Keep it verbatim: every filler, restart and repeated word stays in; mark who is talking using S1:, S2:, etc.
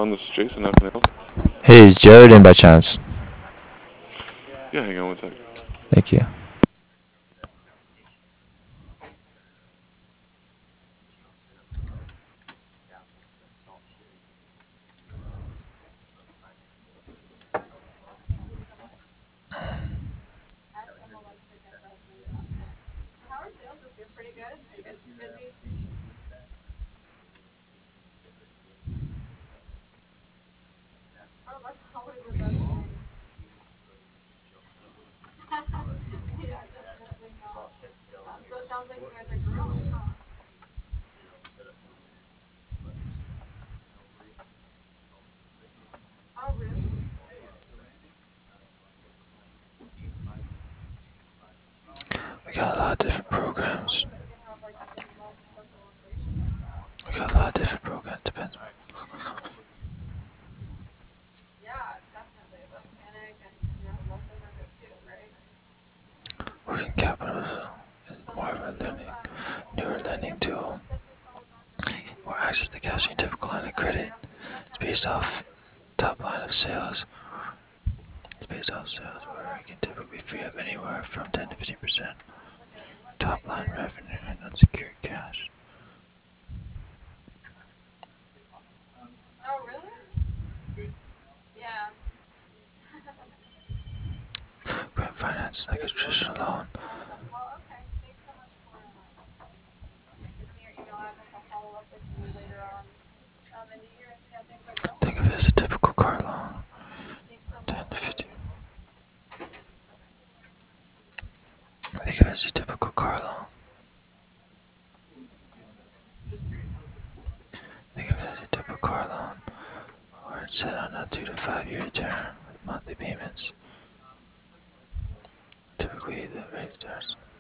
S1: phone. This is Jason. How can I help?
S2: Hey, is Jared in by chance?
S1: Yeah, hang on one sec.
S2: Thank you. We got a lot of different programs. We got a lot of different programs. Depends. Working capital is more of a learning, newer lending tool. More access to cash and typical line of credit. It's based off top line of sales. It's based off sales where we can typically free up anywhere from ten to fifteen percent top line revenue and unsecured cash. Grant finance like a traditional loan. Think of it as a typical car loan. ten to fifteen. Think of it as a typical car loan. Think of it as a typical car loan, where it's set on a two to five year term with monthly payments. Typically, the rate starts